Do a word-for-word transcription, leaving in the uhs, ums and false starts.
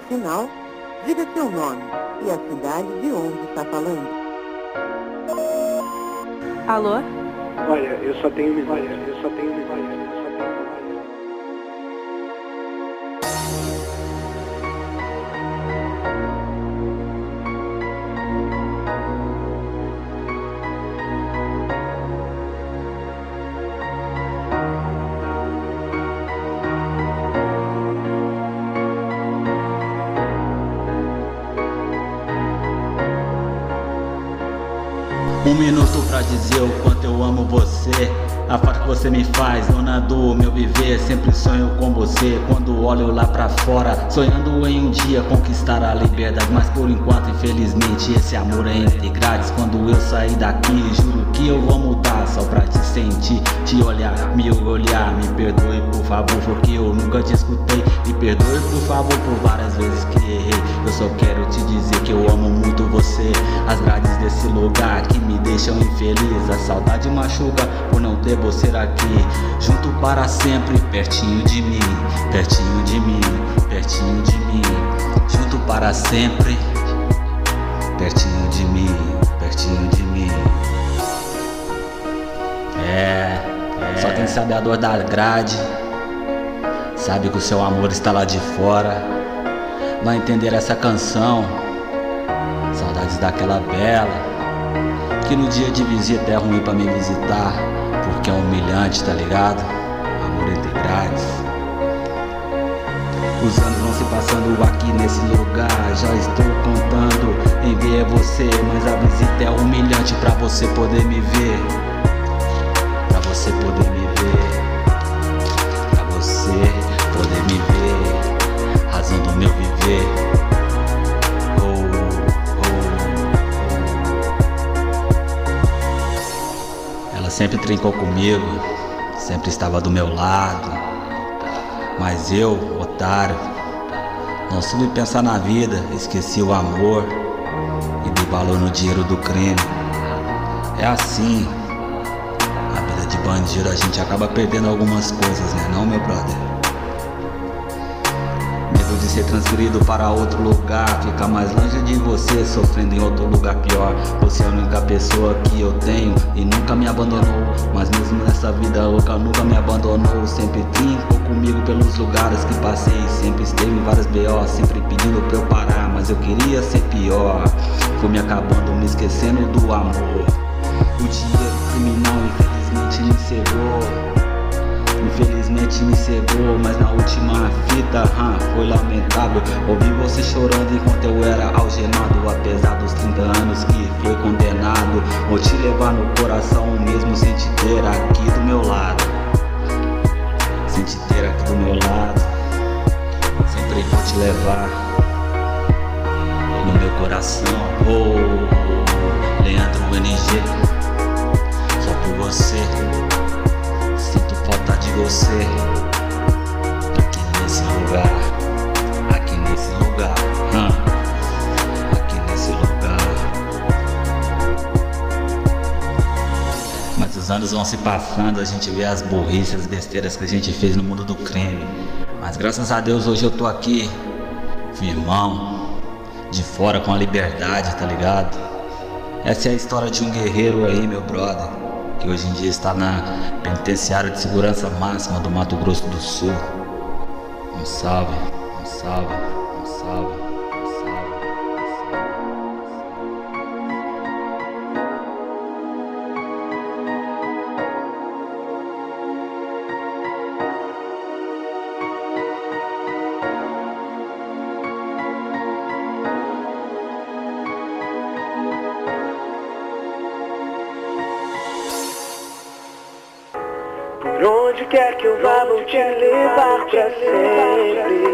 sinal, diga seu nome e a cidade de onde está falando. Alô? Olha, eu só tenho memória, eu só tenho memória, eu só tenho memória. Um minuto pra dizer o quanto eu amo você, a falta que você me faz, dona do meu viver. Sempre sonho com você, quando olho lá pra fora, sonhando em um dia conquistar a liberdade. Mas por enquanto, infelizmente, esse amor é entre grades. Quando eu sair daqui, juro que eu vou mudar, só pra te sentir, te olhar, me olhar. Me perdoe por favor, porque eu nunca te escutei. Me perdoe por favor por várias vezes que errei. Eu só quero te dizer que eu amo muito você. As grades desse lugar que me deixam infeliz, a saudade machuca por não ter você aqui, junto para sempre, pertinho de mim, pertinho de mim, pertinho de mim, junto para sempre, pertinho de mim, pertinho de mim. É, é, só quem sabe a dor da grade, sabe que o seu amor está lá de fora, vai entender essa canção. Saudades daquela bela que no dia de visita é ruim pra me visitar, porque é humilhante, tá ligado? Amor entre grades. Os anos vão se passando aqui nesse lugar, já estou contando em ver você, mas a visita é humilhante pra você poder me ver, pra você poder me ver, pra você poder me ver, razão do meu viver. Sempre trincou comigo, sempre estava do meu lado, mas eu, otário, não soube pensar na vida, esqueci o amor e dei valor no dinheiro do crime. É assim, a vida de bandido, a gente acaba perdendo algumas coisas, né não, meu brother? Medo de ser transferido para outro lugar, ficar mais longe de você, sofrendo em outro lugar pior. Você é a única pessoa que eu tenho e nunca me abandonou, mas mesmo nessa vida louca nunca me abandonou. Sempre trincou comigo pelos lugares que passei, sempre esteve em várias B O, sempre pedindo pra eu parar, mas eu queria ser pior. Fui me acabando, me esquecendo do amor. O dinheiro criminal infelizmente me cegou, infelizmente me cegou, mas na última fita hum, foi lamentável ouvir você chorando enquanto eu era algemado. Apesar dos trinta anos que foi condenado, vou te levar no coração mesmo sem te ter aqui do meu lado, sem te ter aqui do meu lado. Sempre vou te levar no meu coração. Oh, Leandro N G, só por você sinto falta de você. Aqui nesse lugar, aqui nesse lugar, hum, aqui nesse lugar. Mas os anos vão se passando, a gente vê as burrices, as besteiras que a gente fez no mundo do crime. Mas graças a Deus hoje eu tô aqui, firmão, de fora com a liberdade, tá ligado? Essa é a história de um guerreiro aí, meu brother, que hoje em dia está na penitenciária de segurança máxima do Mato Grosso do Sul. Um salve, um salve, um salve, um salve. Por onde quer que eu vá, vou te levar pra sempre.